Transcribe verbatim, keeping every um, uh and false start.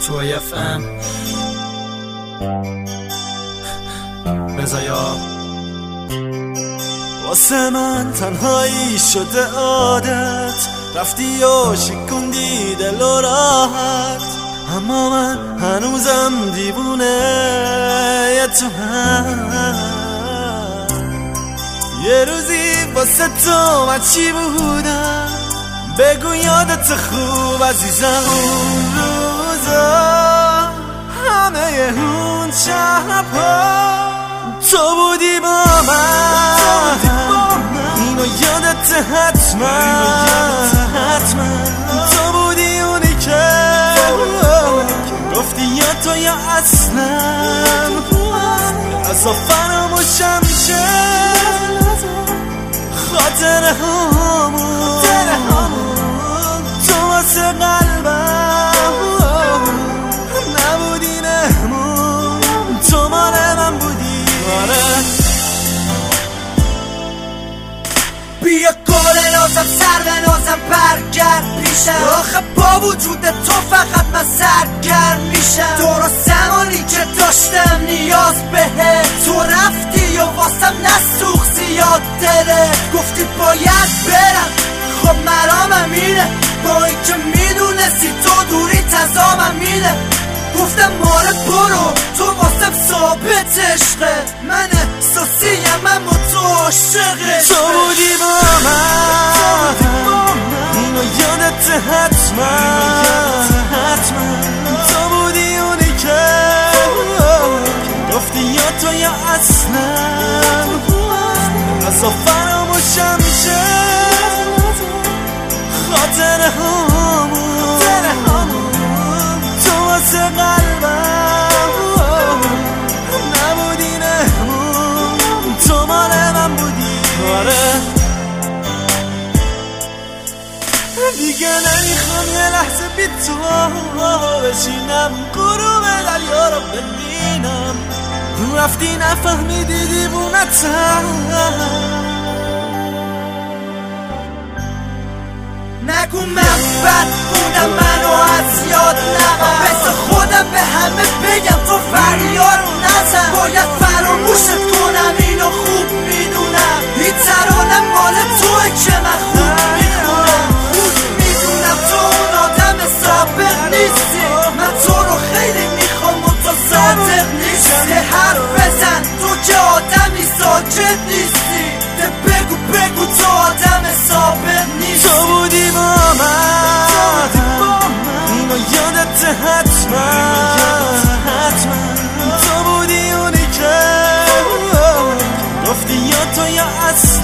تو اف ام مزایا واسه من تنهایی شده عادت، رفتی و شکوندی دل و راحت، اما من هنوزم دیوونه یه تو هم. یه روزی واسه تو من چی بودم، بگو یادت خوب عزیزم اون روزا، همه اون شب‌ها تو بودی با من، اینو یادت حتما تو بودی اونی که گفتی یا تو یا اصلا از فراموشم شه خاطر همون تو واسه قلبم نبودی نمون، تو مال من بودی. بیا گل نازم سر به نازم برگرد پیشم، آخه با وجود تو فقط من سرگرم میشم. تو رو زمانی که داشتم نیاز بهت، تو رفتی و واسم نسوخ زیاد دله، گفتی باید برم خب مرامم اینه، با این که میدونستی تو دوری تزامم اینه. گفتم ماره برو تو واسم ثابت عشقه، من احساسیم اما تو عاشقه. تو بودی با من اینو یادت حتما تو بودی اونی که گفتی یا تو یا اصلا از فراموشم شه خاطر همون تو واسه قلبم نبودی نمون، تو مال من بودی. دیگه نمیخوام یه لحظه بی تو بشینم غروب دریا رو ببینم، رفتی نفهمیدی دیوونتم. نگو من بد بودم منو از یاد نبر، بس خودم به همه بگم تو فریاد نزن، باید فراموشت کنم اینو خوب میدونم، این ترانه مال توه که من خوب میخونم، خوب میدونم تو اون آدم صابر نیستی، من تو رو خیلی میخوام و تو صادق نیستی. حرف بزن تو که آدمی ساکت نیستی، ده بگو بگو تو آدم صابر نیستی. تو بودی با من اینو یادت حتما تو بودی اونی که گفتی یا تو یا اصلا